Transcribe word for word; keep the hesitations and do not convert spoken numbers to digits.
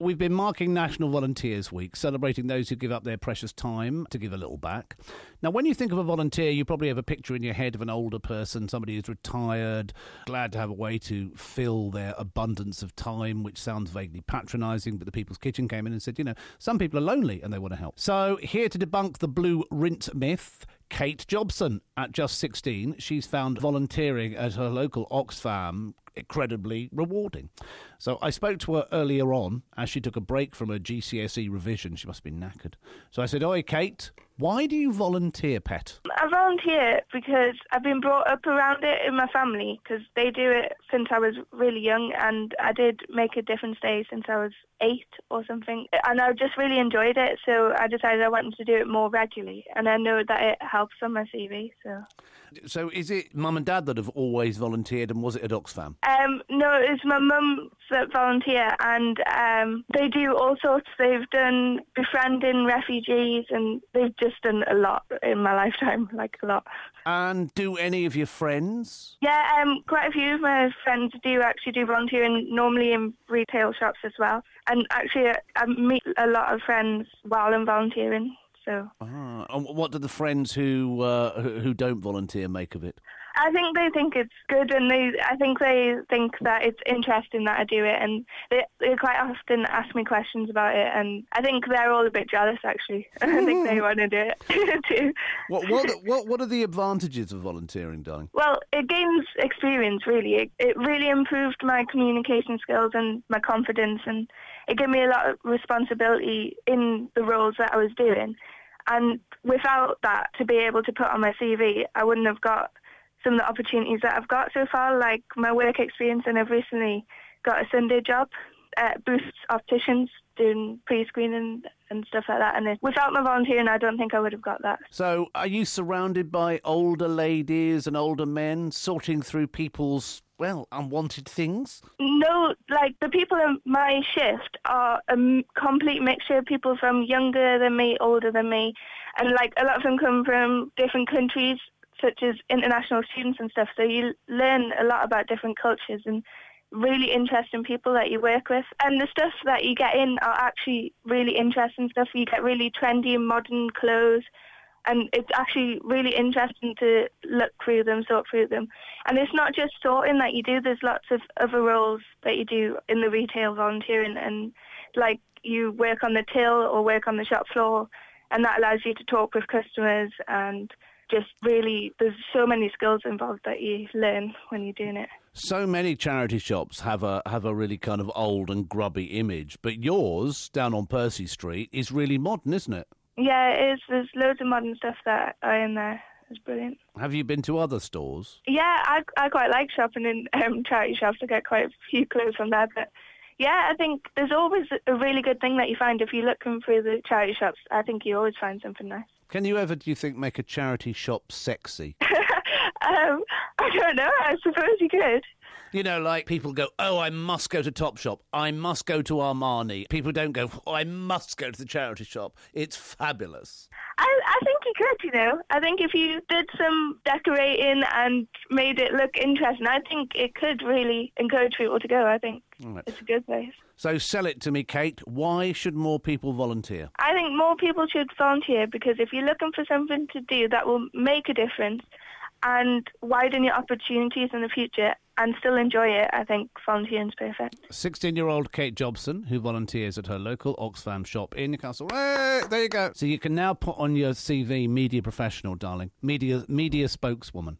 we've been marking National Volunteers Week, celebrating those who give up their precious time to give a little back. Now, when you think of a volunteer, you probably have a picture in your head of an older person, somebody who's retired, glad to have a way to fill their abundance of time, which sounds vaguely patronising, but the People's Kitchen came in and said, you know, some people are lonely and they want to help. So here to debunk the blue rinse myth, Kate Jobson. At just sixteen, she's found volunteering at her local Oxfam incredibly rewarding. So I spoke to her earlier on as she took a break from her G C S E revision. She must be knackered. So I said, "Oi, Kate, why do you volunteer, pet?" I volunteer because I've been brought up around it in my family, because they do it since I was really young, and I did make a difference day since I was eight or something, and I just really enjoyed it, so I decided I wanted to do it more regularly, and I know that it helps on my C V. So, so is it mum and dad that have always volunteered, and was it at Oxfam? Um, no, it's my mum that volunteer, and um, they do all sorts. They've done befriending refugees, and they've just done a lot in my lifetime, like a lot. And do any of your friends? Yeah, um, quite a few of my friends do actually do volunteering, normally in retail shops as well. And actually, I, I meet a lot of friends while I'm volunteering. So. Ah, and what do the friends who uh, who don't volunteer make of it? I think they think it's good, and they I think they think that it's interesting that I do it, and they, they quite often ask me questions about it, and I think they're all a bit jealous, actually. I think they want to do it too. What what what what are the advantages of volunteering, darling? Well, it gains experience, really. It, it really improved my communication skills and my confidence, and it gave me a lot of responsibility in the roles that I was doing. And without that, to be able to put on my C V, I wouldn't have got some of the opportunities that I've got so far, like my work experience, and I've recently got a Sunday job at Booth's Opticians doing pre-screening and stuff like that. And it, without my volunteering, I don't think I would have got that. So are you surrounded by older ladies and older men sorting through people's, well, unwanted things? No, like the people in my shift are a m- complete mixture of people from younger than me, older than me. And like a lot of them come from different countries, such as international students and stuff. So you learn a lot about different cultures and really interesting people that you work with. And the stuff that you get in are actually really interesting stuff. You get really trendy and modern clothes, and it's actually really interesting to look through them, sort through them. And it's not just sorting that you do. There's lots of other roles that you do in the retail volunteering, and like you work on the till or work on the shop floor, and that allows you to talk with customers, and just really, there's so many skills involved that you learn when you're doing it. So many charity shops have a have a really kind of old and grubby image, but yours, down on Percy Street, is really modern, isn't it? Yeah, it is. There's loads of modern stuff that are in there. It's brilliant. Have you been to other stores? Yeah, I, I quite like shopping in um, charity shops. I get quite a few clothes from there, but yeah, I think there's always a really good thing that you find if you're looking through the charity shops. I think you always find something nice. Can you ever, do you think, make a charity shop sexy? um, I don't know. I suppose you could. You know, like people go, oh, I must go to Topshop. I must go to Armani. People don't go, oh, I must go to the charity shop. It's fabulous. I, I think you could, you know. I think if you did some decorating and made it look interesting, I think it could really encourage people to go. I think right. It's a good place. So sell it to me, Kate. Why should more people volunteer? I think more people should volunteer because if you're looking for something to do that will make a difference and widen your opportunities in the future and still enjoy it, I think volunteering's perfect. sixteen-year-old Kate Jobson, who volunteers at her local Oxfam shop in Newcastle. Hey, there you go. So you can now put on your C V media professional, darling. Media, media spokeswoman.